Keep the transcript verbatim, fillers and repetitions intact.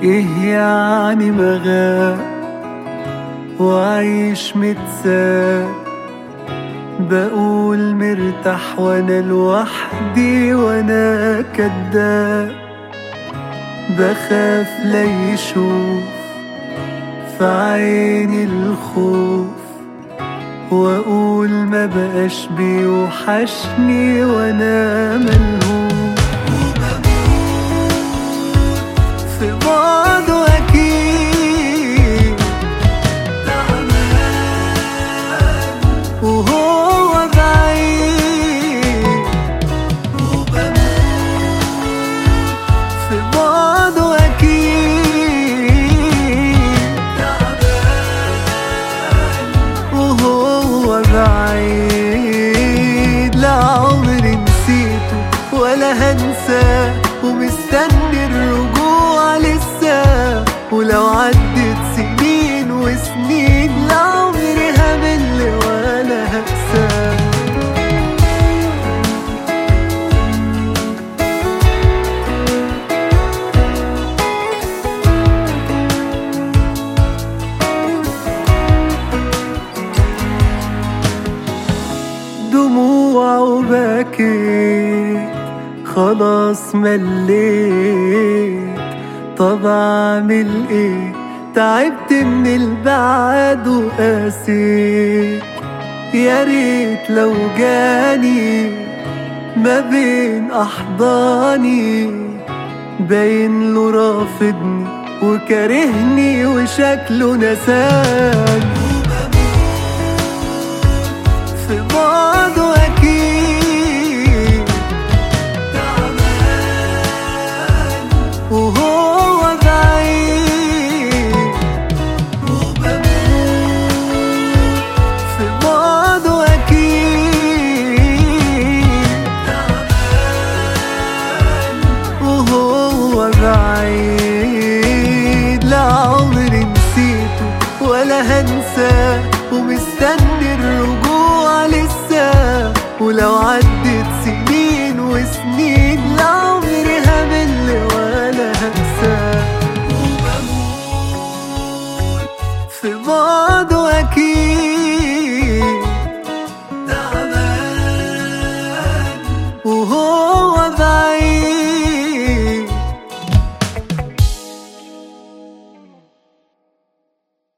ايه يعني مغاب وعيش متساب، بقول مرتاح وانا لوحدي وانا كداب، بخاف لا يشوف في عيني الخوف، واقول ما بقاش بيوحشني وانا ملهوف. في بعضه اكيد تعبان وهو بعيد، وبموت في بعضه اكيد تعبان وهو بعيد. لا عمري نسيته ولا هنساه، ومستني الرجوع لسه، ولو عدت سنين وسنين لعمري همل ولا هنساه. دموع وبكيت خلاص مليت، طب اعمل ايه؟ تعبت من البعد وقاسيت. يا ريت لو جاني ما بين احضاني، باين له رافضني وكارهني وشكله نساني. في بعضه اكيد تعبان وهو